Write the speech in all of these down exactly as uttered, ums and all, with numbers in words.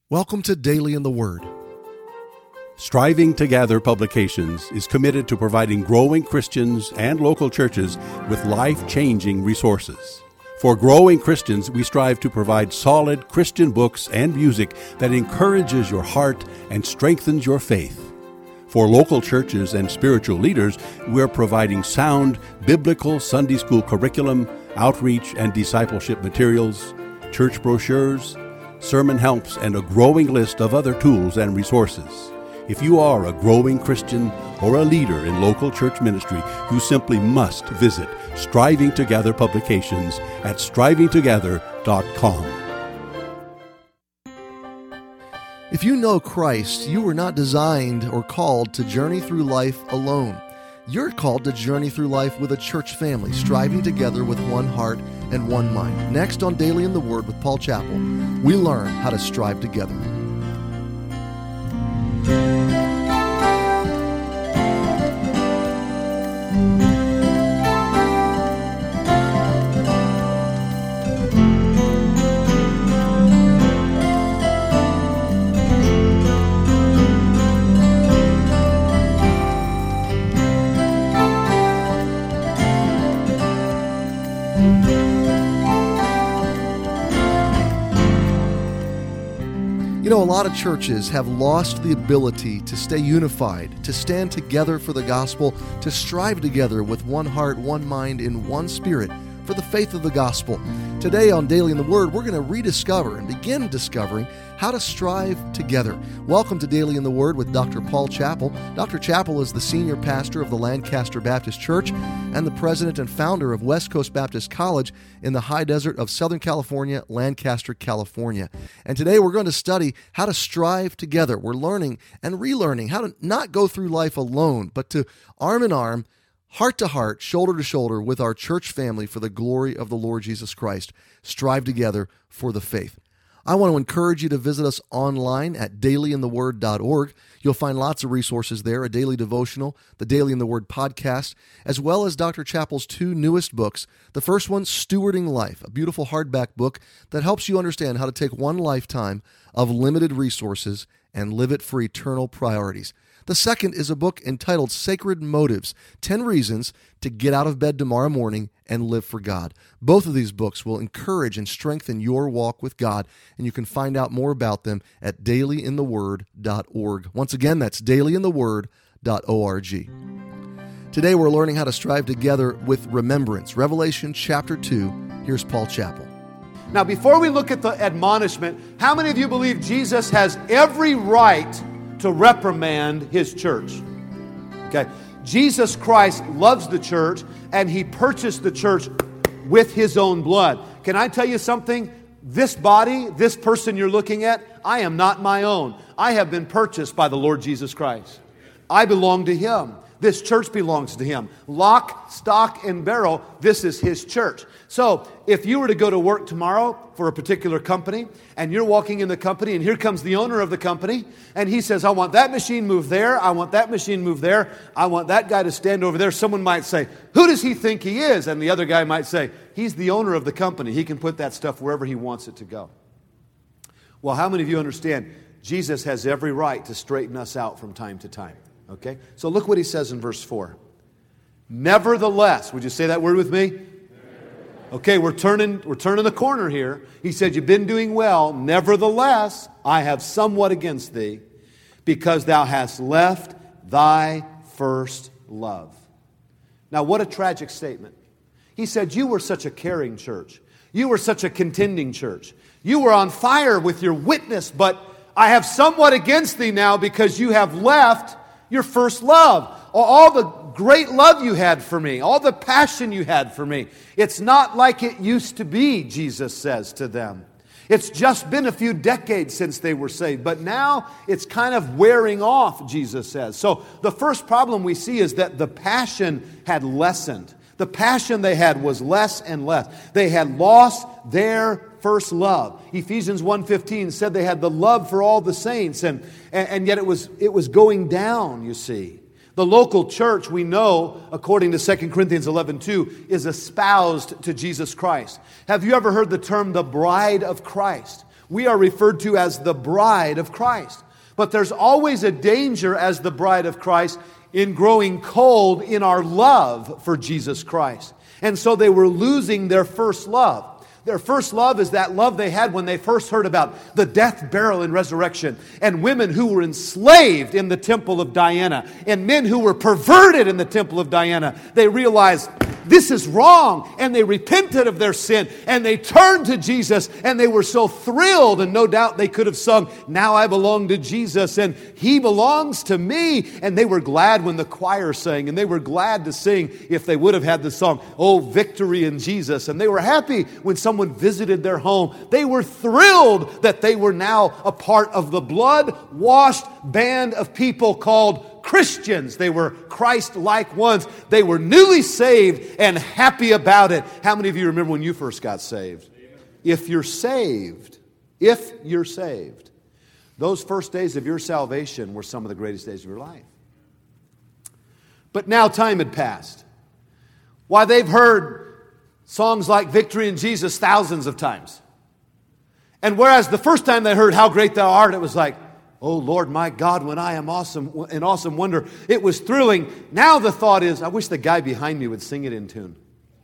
Welcome to Daily in the Word. Striving to Gather Publications is committed to providing growing Christians and local churches with life-changing resources. For growing Christians, we strive to provide solid Christian books and music that encourages your heart and strengthens your faith. For local churches and spiritual leaders, we're providing sound biblical Sunday school curriculum, outreach and discipleship materials, church brochures, sermon helps, and a growing list of other tools and resources. If you are a growing Christian or a leader in local church ministry, you simply must visit Striving to Gather Publications at striving together dot com. If you know Christ, you were not designed or called to journey through life alone. You're called to journey through life with a church family, striving together with one heart and one mind. Next on Daily in the Word with Paul Chappell, we learn how to strive together. You know, a lot of churches have lost the ability to stay unified, to stand together for the gospel, to strive together with one heart, one mind, in one spirit for the faith of the gospel. Today on Daily in the Word, we're going to rediscover and begin discovering how to strive together. Welcome to Daily in the Word with Doctor Paul Chappell. Doctor Chappell is the senior pastor of the Lancaster Baptist Church and the president and founder of West Coast Baptist College in the high desert of Southern California, Lancaster, California. And today we're going to study how to strive together. We're learning and relearning how to not go through life alone, but to arm in arm, heart to heart, shoulder to shoulder with our church family for the glory of the Lord Jesus Christ. Strive together for the faith. I want to encourage you to visit us online at daily in the word dot org. You'll find lots of resources there, a daily devotional, the Daily in the Word podcast, as well as Doctor Chappell's two newest books. The first one, Stewarding Life, a beautiful hardback book that helps you understand how to take one lifetime of limited resources and live it for eternal priorities. The second is a book entitled Sacred Motives, ten Reasons to Get Out of Bed Tomorrow Morning and Live for God. Both of these books will encourage and strengthen your walk with God, and you can find out more about them at daily in the word dot org. Once again, that's daily in the word dot org. Today we're learning how to strive together with remembrance. Revelation chapter two. Here's Paul Chappell. Now, before we look at the admonishment, how many of you believe Jesus has every right to reprimand his church? Okay. Jesus Christ loves the church, and he purchased the church with his own blood. Can I tell you something? This body, this person you're looking at, I am not my own. I have been purchased by the Lord Jesus Christ. I belong to him. This church belongs to him. Lock, stock, and barrel, this is his church. So, if you were to go to work tomorrow for a particular company, and you're walking in the company, and here comes the owner of the company, and he says, I want that machine moved there, I want that machine moved there, I want that guy to stand over there. Someone might say, who does he think he is? And the other guy might say, he's the owner of the company. He can put that stuff wherever he wants it to go. Well, how many of you understand Jesus has every right to straighten us out from time to time? Okay, so look what he says in verse four. Nevertheless, would you say that word with me? Okay, we're turning, we're turning the corner here. He said, you've been doing well. Nevertheless, I have somewhat against thee, because thou hast left thy first love. Now, what a tragic statement. He said, you were such a caring church. You were such a contending church. You were on fire with your witness, but I have somewhat against thee now because you have left your first love. All the great love you had for me, all the passion you had for me. It's not like it used to be, Jesus says to them. It's just been a few decades since they were saved, but now it's kind of wearing off, Jesus says. So the first problem we see is that the passion had lessened. The passion they had was less and less. They had lost their first love. Ephesians one fifteen said they had the love for all the saints, and, and, and yet it was, it was going down, you see. The local church, we know, according to Second Corinthians eleven two, is espoused to Jesus Christ. Have you ever heard the term the bride of Christ? We are referred to as the bride of Christ. But there's always a danger as the bride of Christ in growing cold in our love for Jesus Christ. And so they were losing their first love. Their first love is that love they had when they first heard about the death, burial, and resurrection, and women who were enslaved in the temple of Diana, and men who were perverted in the temple of Diana. They realized this is wrong, and they repented of their sin, and they turned to Jesus, and they were so thrilled, and no doubt they could have sung, "Now I belong to Jesus, and He belongs to me," and they were glad when the choir sang, and they were glad to sing if they would have had the song, "Oh, victory in Jesus," and they were happy when someone visited their home. They were thrilled that they were now a part of the blood-washed band of people called Christians. They were Christ-like ones. They were newly saved and happy about it. How many of you remember when you first got saved? If you're saved, if you're saved, those first days of your salvation were some of the greatest days of your life. But now time had passed. Why, they've heard songs like "Victory in Jesus" thousands of times. And whereas the first time they heard "How Great Thou Art," it was like, "Oh Lord, my God, when I am awesome, in awesome wonder." It was thrilling. Now the thought is, I wish the guy behind me would sing it in tune.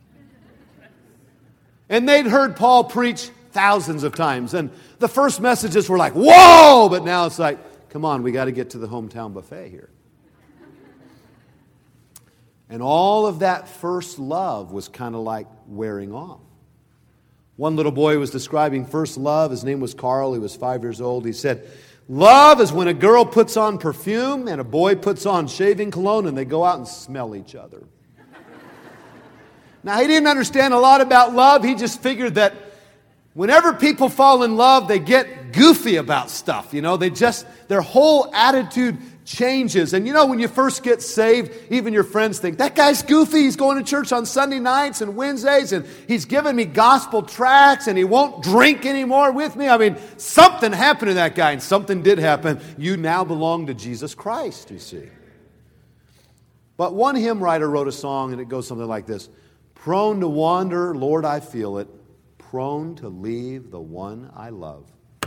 And they'd heard Paul preach thousands of times. And the first messages were like, whoa! But now it's like, come on, we got to get to the hometown buffet here. And all of that first love was kind of like wearing off. One little boy was describing first love. His name was Carl. He was five years old. He said, "Love is when a girl puts on perfume and a boy puts on shaving cologne and they go out and smell each other." Now, he didn't understand a lot about love. He just figured that whenever people fall in love, they get goofy about stuff. You know, they just, their whole attitude changes. And you know, when you first get saved, even your friends think, "That guy's goofy. He's going to church on Sunday nights and Wednesdays, and he's giving me gospel tracts, and he won't drink anymore with me." I mean, something happened to that guy, and something did happen. You now belong to Jesus Christ, you see. But one hymn writer wrote a song, and it goes something like this: "Prone to wander, Lord, I feel it. Prone to leave the one I love."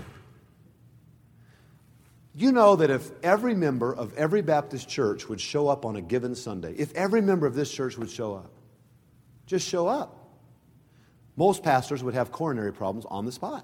You know that if every member of every Baptist church would show up on a given Sunday, if every member of this church would show up, just show up, most pastors would have coronary problems on the spot.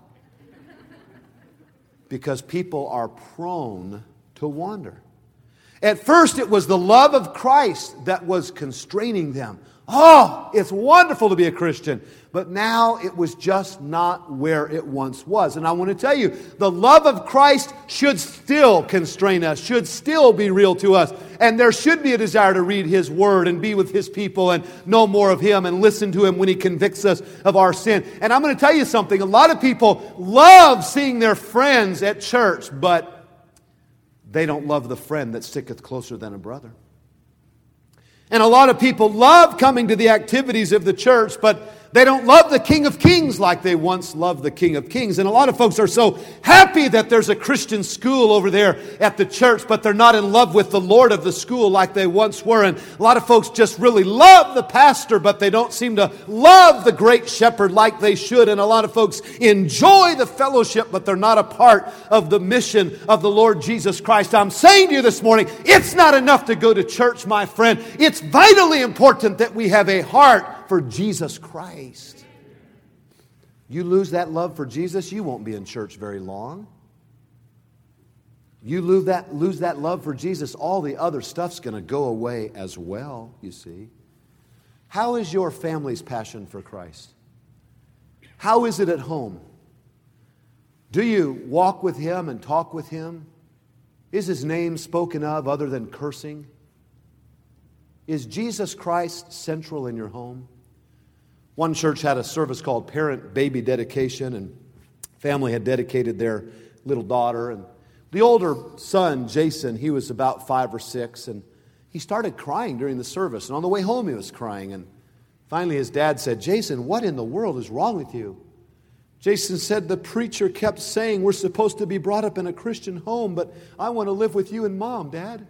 Because people are prone to wander. At first, it was the love of Christ that was constraining them. Oh, it's wonderful to be a Christian. But now it was just not where it once was. And I want to tell you, the love of Christ should still constrain us, should still be real to us. And there should be a desire to read His Word and be with His people and know more of Him and listen to Him when He convicts us of our sin. And I'm going to tell you something. A lot of people love seeing their friends at church, but they don't love the friend that sticketh closer than a brother. And a lot of people love coming to the activities of the church, but they don't love the King of Kings like they once loved the King of Kings. And a lot of folks are so happy that there's a Christian school over there at the church, but they're not in love with the Lord of the school like they once were. And a lot of folks just really love the pastor, but they don't seem to love the great shepherd like they should. And a lot of folks enjoy the fellowship, but they're not a part of the mission of the Lord Jesus Christ. I'm saying to you this morning, it's not enough to go to church, my friend. It's vitally important that we have a heart for Jesus Christ. You lose that love for Jesus, you won't be in church very long. You lose that, lose that love for Jesus, all the other stuff's going to go away as well, you see. How is your family's passion for Christ? How is it at home? Do you walk with Him and talk with Him? Is His name spoken of other than cursing? Is Jesus Christ central in your home? One church had a service called Parent Baby Dedication, and family had dedicated their little daughter. And the older son, Jason, he was about five or six, and he started crying during the service. And on the way home, he was crying. And finally, his dad said, "Jason, what in the world is wrong with you?" Jason said, "The preacher kept saying we're supposed to be brought up in a Christian home, but I want to live with you and Mom, Dad."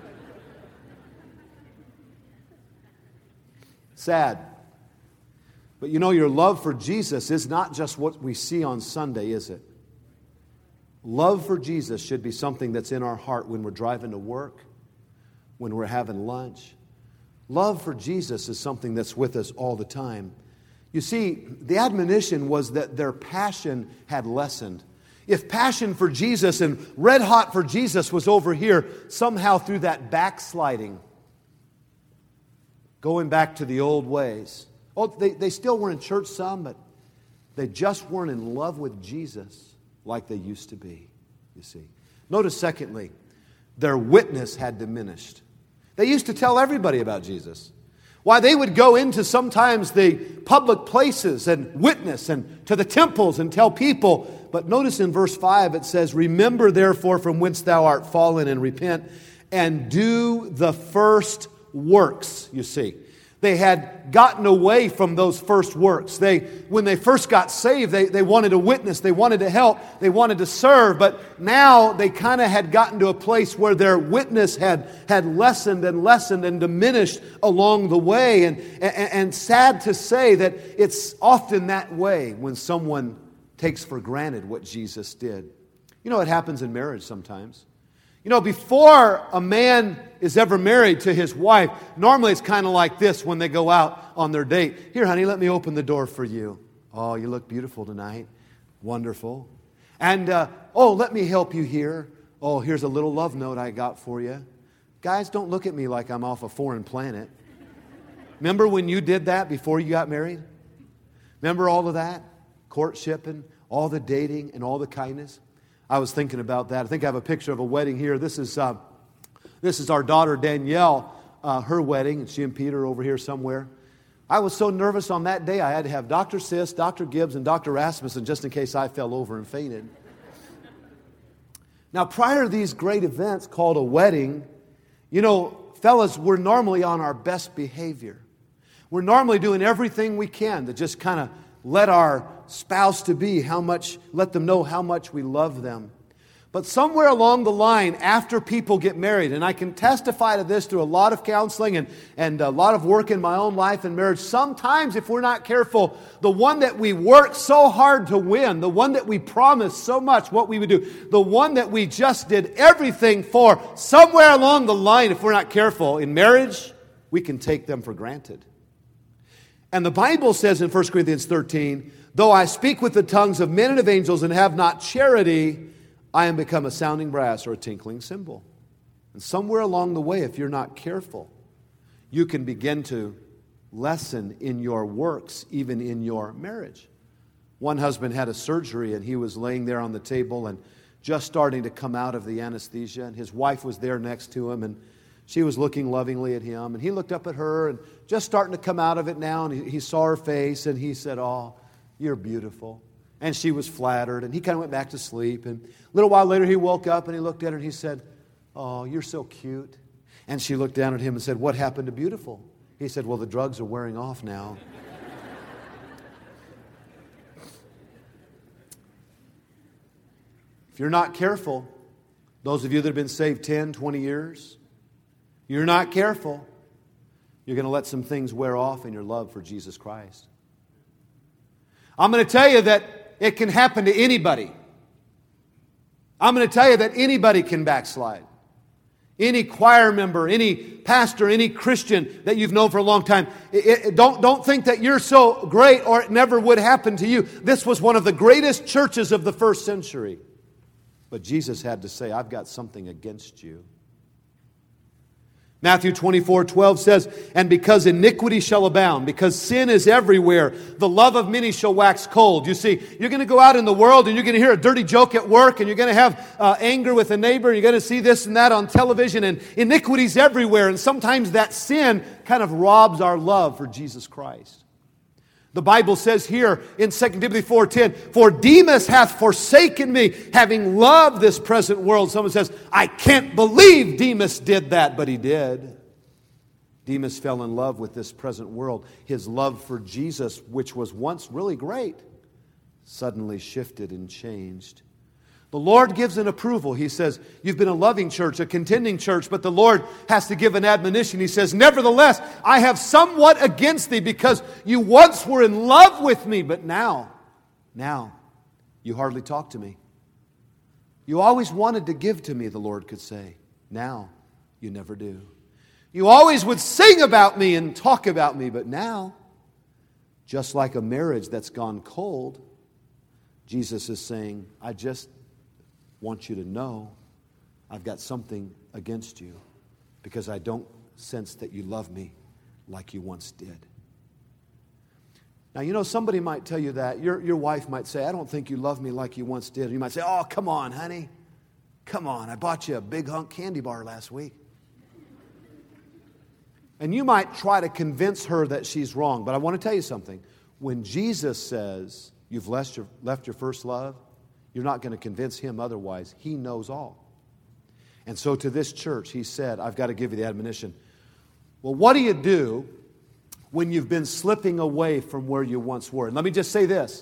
Sad. But you know, your love for Jesus is not just what we see on Sunday, is it? Love for Jesus should be something that's in our heart when we're driving to work, when we're having lunch. Love for Jesus is something that's with us all the time. You see, the admonition was that their passion had lessened. If passion for Jesus and red hot for Jesus was over here, somehow through that backsliding, going back to the old ways. Oh, they, they still were in church some, but they just weren't in love with Jesus like they used to be, you see. Notice, secondly, their witness had diminished. They used to tell everybody about Jesus. Why, they would go into sometimes the public places and witness and to the temples and tell people. But notice in verse five it says, "Remember therefore from whence thou art fallen, and repent, and do the first works," you see. They had gotten away from those first works. They, when they first got saved, they, they wanted to witness, they wanted to help, they wanted to serve, but now they kind of had gotten to a place where their witness had, had lessened and lessened and diminished along the way. And, and, and sad to say that it's often that way when someone takes for granted what Jesus did. You know, it happens in marriage sometimes. You know, before a man is ever married to his wife, normally it's kind of like this when they go out on their date. "Here, honey, let me open the door for you. Oh, you look beautiful tonight. Wonderful. And, uh, oh, let me help you here. Oh, here's a little love note I got for you." Guys, don't look at me like I'm off a foreign planet. Remember when you did that before you got married? Remember all of that? Courtship and all the dating and all the kindness? I was thinking about that. I think I have a picture of a wedding here. This is uh, this is our daughter Danielle, uh, her wedding, and she and Peter are over here somewhere. I was so nervous on that day, I had to have Doctor Sis, Doctor Gibbs, and Doctor Rasmussen just in case I fell over and fainted. Now, prior to these great events called a wedding, you know, fellas, we're normally on our best behavior. We're normally doing everything we can to just kind of let our spouse to be how much, let them know how much we love them. But somewhere along the line, after people get married, and I can testify to this through a lot of counseling and, and a lot of work in my own life and marriage, sometimes if we're not careful, the one that we work so hard to win, the one that we promised so much what we would do, the one that we just did everything for, somewhere along the line, if we're not careful, in marriage, we can take them for granted. And the Bible says in First Corinthians thirteen, "Though I speak with the tongues of men and of angels and have not charity, I am become a sounding brass or a tinkling cymbal." And somewhere along the way, if you're not careful, you can begin to lessen in your works, even in your marriage. One husband had a surgery and he was laying there on the table and just starting to come out of the anesthesia. And his wife was there next to him and she was looking lovingly at him. And he looked up at her and just starting to come out of it now. And he, he saw her face and he said, "Oh, you're beautiful." And she was flattered. And he kind of went back to sleep. And a little while later he woke up and he looked at her and he said, "Oh, you're so cute." And she looked down at him and said, "What happened to beautiful?" He said, "Well, the drugs are wearing off now." If you're not careful, those of you that have been saved ten, twenty years, you're not careful, you're going to let some things wear off in your love for Jesus Christ. I'm going to tell you that it can happen to anybody. I'm going to tell you that anybody can backslide. Any choir member, any pastor, any Christian that you've known for a long time, it, it, don't, don't think that you're so great or it never would happen to you. This was one of the greatest churches of the first century. But Jesus had to say, "I've got something against you." Matthew twenty-four twelve says, "And because iniquity shall abound," because sin is everywhere, "the love of many shall wax cold." You see, you're going to go out in the world and you're going to hear a dirty joke at work and you're going to have uh, anger with a neighbor. You're going to see this and that on television and iniquity's everywhere. And sometimes that sin kind of robs our love for Jesus Christ. The Bible says here in Second Timothy four ten, "For Demas hath forsaken me, having loved this present world." Someone says, "I can't believe Demas did that," but he did. Demas fell in love with this present world. His love for Jesus, which was once really great, suddenly shifted and changed. The Lord gives an approval. He says, you've been a loving church, a contending church, but the Lord has to give an admonition. He says, nevertheless, I have somewhat against thee because you once were in love with me, but now, now, you hardly talk to me. You always wanted to give to me, the Lord could say. Now, you never do. You always would sing about me and talk about me, but now, just like a marriage that's gone cold, Jesus is saying, I just want you to know I've got something against you because I don't sense that you love me like you once did. Now, you know, somebody might tell you that. Your, your wife might say, I don't think you love me like you once did. And you might say, oh, come on, honey. Come on, I bought you a big hunk candy bar last week. And you might try to convince her that she's wrong. But I want to tell you something. When Jesus says you've left your, left your first love, you're not going to convince Him otherwise. He knows all. And so to this church, He said, I've got to give you the admonition. Well, what do you do when you've been slipping away from where you once were? And let me just say this.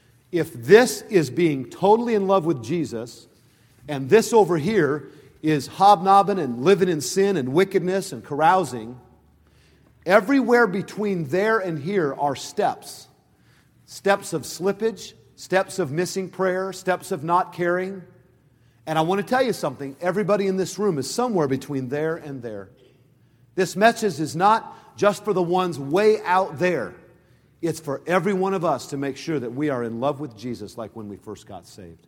If this is being totally in love with Jesus, and this over here is hobnobbing and living in sin and wickedness and carousing, everywhere between there and here are steps. Steps of slippage, steps of missing prayer, steps of not caring. And I want to tell you something. Everybody in this room is somewhere between there and there. This message is not just for the ones way out there. It's for every one of us to make sure that we are in love with Jesus like when we first got saved.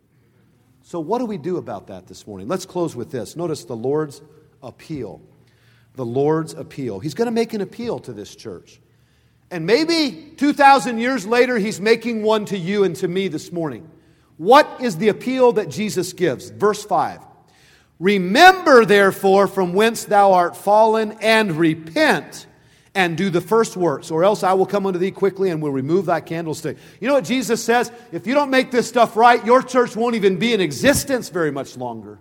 So what do we do about that this morning? Let's close with this. Notice the Lord's appeal. The Lord's appeal. He's going to make an appeal to this church. And maybe two thousand years later, He's making one to you and to me this morning. What is the appeal that Jesus gives? Verse five. Remember, therefore, from whence thou art fallen, and repent, and do the first works, or else I will come unto thee quickly and will remove thy candlestick. You know what Jesus says? If you don't make this stuff right, your church won't even be in existence very much longer.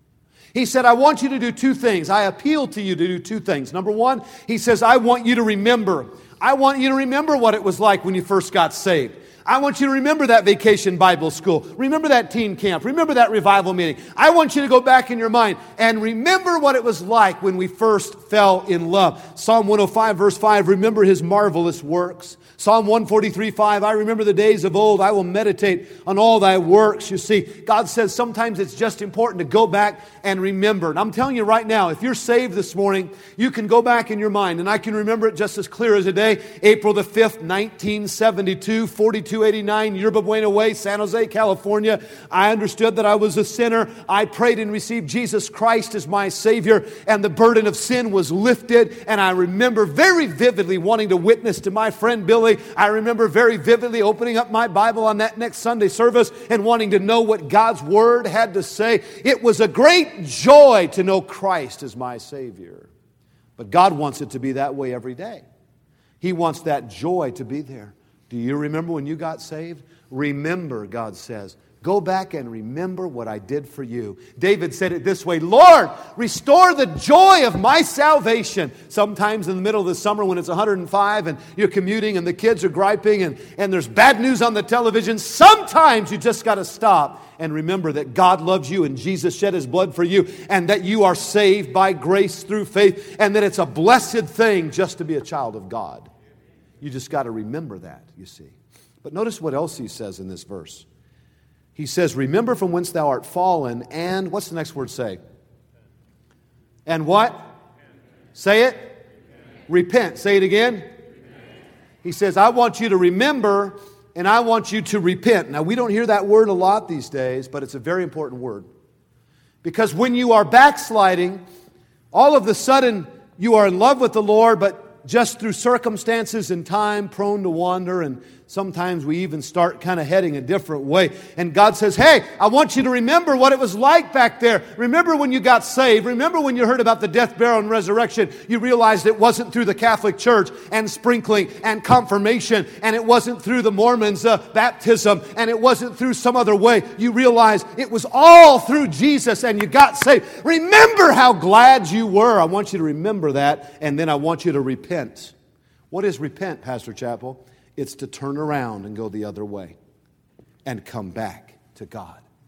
He said, I want you to do two things. I appeal to you to do two things. Number one, He says, I want you to remember. I want you to remember what it was like when you first got saved. I want you to remember that vacation Bible school. Remember that teen camp. Remember that revival meeting. I want you to go back in your mind and remember what it was like when we first fell in love. Psalm one oh five verse five, remember His marvelous works. Psalm one forty-three five, I remember the days of old. I will meditate on all thy works. You see, God says sometimes it's just important to go back and remember. And I'm telling you right now, if you're saved this morning, you can go back in your mind. And I can remember it just as clear as a day. April the fifth, nineteen seventy-two, forty-two eighty-nine, Yerba Buena Way, San Jose, California. I understood that I was a sinner. I prayed and received Jesus Christ as my Savior. And the burden of sin was lifted. And I remember very vividly wanting to witness to my friend Billy. I remember very vividly opening up my Bible on that next Sunday service and wanting to know what God's Word had to say. It was a great joy to know Christ as my Savior. But God wants it to be that way every day. He wants that joy to be there. Do you remember when you got saved? Remember, God says. Go back and remember what I did for you. David said it this way, Lord, restore the joy of my salvation. Sometimes in the middle of the summer when it's one hundred five and you're commuting and the kids are griping and, and there's bad news on the television, sometimes you just got to stop and remember that God loves you and Jesus shed His blood for you and that you are saved by grace through faith and that it's a blessed thing just to be a child of God. You just got to remember that, you see. But notice what else He says in this verse. He says, remember from whence thou art fallen, and what's the next word say? And what? Say it. Repent. Say it again. He says, I want you to remember, and I want you to repent. Now, we don't hear that word a lot these days, but it's a very important word. Because when you are backsliding, all of a sudden you are in love with the Lord, but just through circumstances and time, prone to wander, and sometimes we even start kind of heading a different way. And God says, hey, I want you to remember what it was like back there. Remember when you got saved. Remember when you heard about the death, burial, and resurrection. You realized it wasn't through the Catholic Church and sprinkling and confirmation. And it wasn't through the Mormons' uh, baptism. And it wasn't through some other way. You realized it was all through Jesus and you got saved. Remember how glad you were. I want you to remember that. And then I want you to repent. What is repent, Pastor Chappell? It's to turn around and go the other way and come back to God.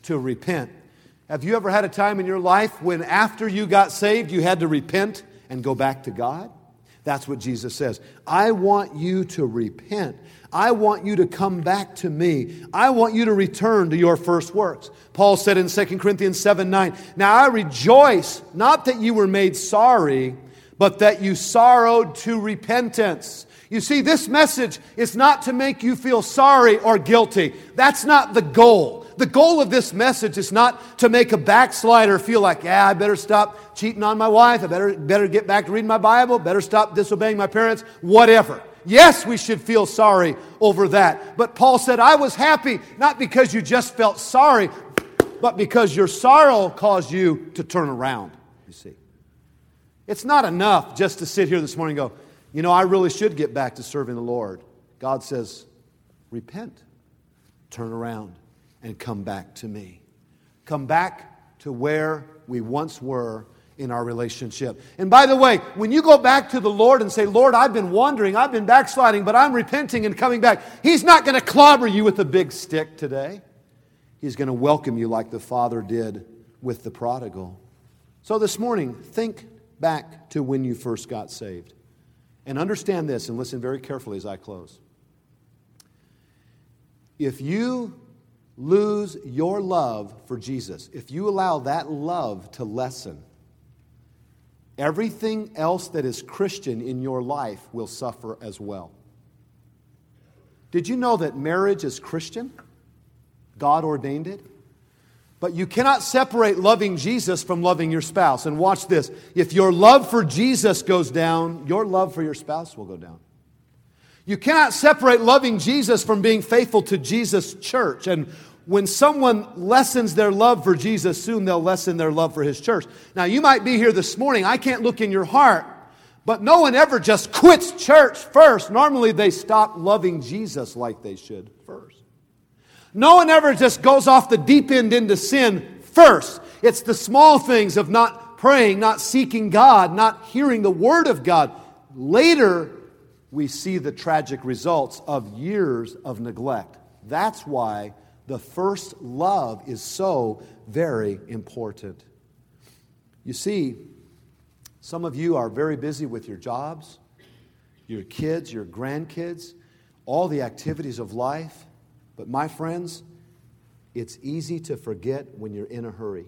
to repent. Have you ever had a time in your life when after you got saved, you had to repent and go back to God? That's what Jesus says. I want you to repent. I want you to come back to me. I want you to return to your first works. Paul said in Second Corinthians seven nine, now I rejoice, not that you were made sorry, but that you sorrowed to repentance. You see, this message is not to make you feel sorry or guilty. That's not the goal. The goal of this message is not to make a backslider feel like, yeah, I better stop cheating on my wife. I better, better get back to reading my Bible. Better stop disobeying my parents. Whatever. Yes, we should feel sorry over that. But Paul said, I was happy, not because you just felt sorry, but because your sorrow caused you to turn around, you see. It's not enough just to sit here this morning and go, you know, I really should get back to serving the Lord. God says, repent, turn around, and come back to me. Come back to where we once were in our relationship. And by the way, when you go back to the Lord and say, Lord, I've been wandering, I've been backsliding, but I'm repenting and coming back, He's not going to clobber you with a big stick today. He's going to welcome you like the Father did with the prodigal. So this morning, think back to when you first got saved. And understand this, and listen very carefully as I close. If you lose your love for Jesus, if you allow that love to lessen, everything else that is Christian in your life will suffer as well. Did you know that marriage is Christian? God ordained it. But you cannot separate loving Jesus from loving your spouse. And watch this. If your love for Jesus goes down, your love for your spouse will go down. You cannot separate loving Jesus from being faithful to Jesus' church. And when someone lessens their love for Jesus, soon they'll lessen their love for His church. Now, you might be here this morning. I can't look in your heart. But no one ever just quits church first. Normally, they stop loving Jesus like they should first. No one ever just goes off the deep end into sin first. It's the small things of not praying, not seeking God, not hearing the Word of God. Later, we see the tragic results of years of neglect. That's why the first love is so very important. You see, some of you are very busy with your jobs, your kids, your grandkids, all the activities of life. But my friends, it's easy to forget when you're in a hurry.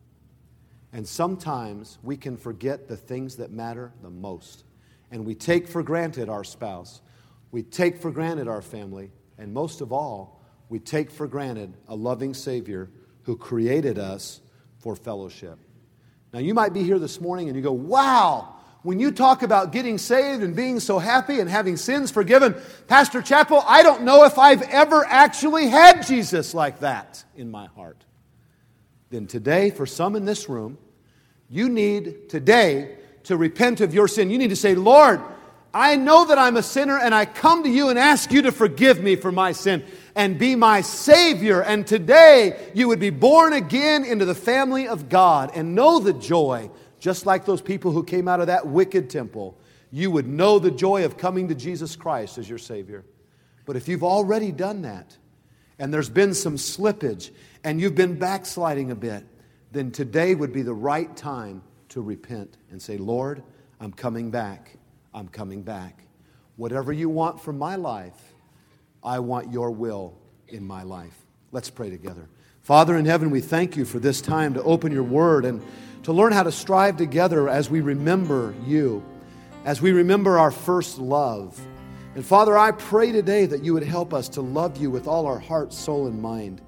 And sometimes we can forget the things that matter the most. And we take for granted our spouse. We take for granted our family. And most of all, we take for granted a loving Savior who created us for fellowship. Now, you might be here this morning and you go, wow, when you talk about getting saved and being so happy and having sins forgiven, Pastor Chappell, I don't know if I've ever actually had Jesus like that in my heart. Then today, for some in this room, you need today to repent of your sin. You need to say, Lord, I know that I'm a sinner and I come to you and ask you to forgive me for my sin and be my Savior. And today you would be born again into the family of God and know the joy, just like those people who came out of that wicked temple. You would know the joy of coming to Jesus Christ as your Savior. But if you've already done that and there's been some slippage and you've been backsliding a bit, then today would be the right time to repent and say, Lord, I'm coming back. I'm coming back. Whatever you want from my life, I want your will in my life. Let's pray together. Father in heaven, we thank you for this time to open your word and to learn how to strive together as we remember you, as we remember our first love. And Father, I pray today that you would help us to love you with all our heart, soul, and mind.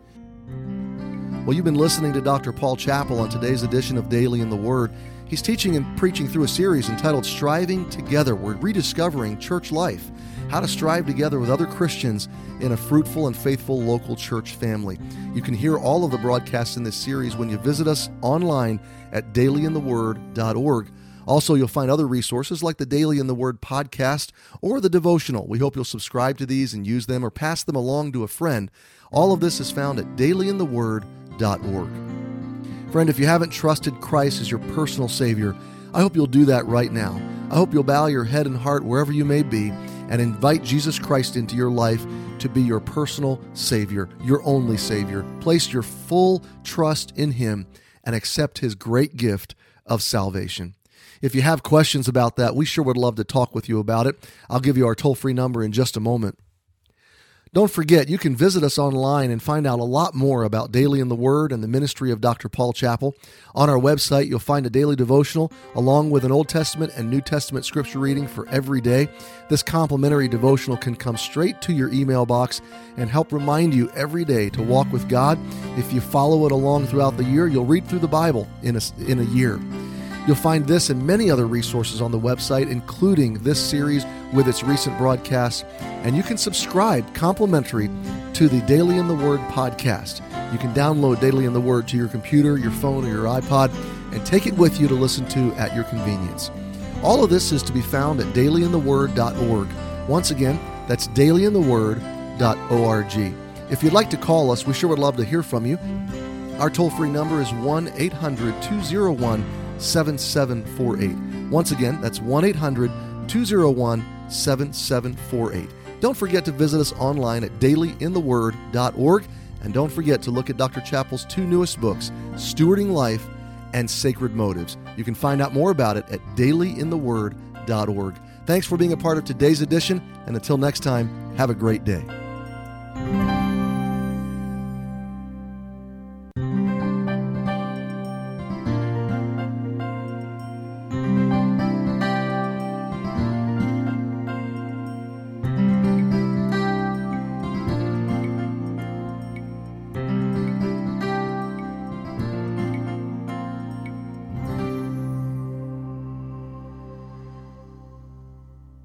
Well, you've been listening to Doctor Paul Chappell on today's edition of Daily in the Word. He's teaching and preaching through a series entitled Striving Together. We're rediscovering church life, how to strive together with other Christians in a fruitful and faithful local church family. You can hear all of the broadcasts in this series when you visit us online at daily in the word dot org. Also, you'll find other resources like the Daily in the Word podcast or the devotional. We hope you'll subscribe to these and use them or pass them along to a friend. All of this is found at daily in the word dot org. Friend, if you haven't trusted Christ as your personal Savior, I hope you'll do that right now. I hope you'll bow your head and heart wherever you may be and invite Jesus Christ into your life to be your personal Savior, your only Savior. Place your full trust in Him and accept His great gift of salvation. If you have questions about that, we sure would love to talk with you about it. I'll give you our toll-free number in just a moment. Don't forget, you can visit us online and find out a lot more about Daily in the Word and the ministry of Doctor Paul Chappell. On our website, you'll find a daily devotional along with an Old Testament and New Testament scripture reading for every day. This complimentary devotional can come straight to your email box and help remind you every day to walk with God. If you follow it along throughout the year, you'll read through the Bible in a, in a year. You'll find this and many other resources on the website, including this series with its recent broadcasts, and you can subscribe complimentary to the Daily in the Word podcast. You can download Daily in the Word to your computer, your phone, or your iPod, and take it with you to listen to at your convenience. All of this is to be found at daily in the word dot org. Once again, that's daily in the word dot org. If you'd like to call us, we sure would love to hear from you. Our toll-free number is one eight hundred two oh one seven seven four eight. Once again, that's one eight hundred two oh one seven seven four eight. Don't forget to visit us online at daily in the word dot org, and don't forget to look at Doctor Chappell's two newest books, Stewarding Life and Sacred Motives. You can find out more about it at daily in the word dot org. Thanks for being a part of today's edition, and until next time, have a great day.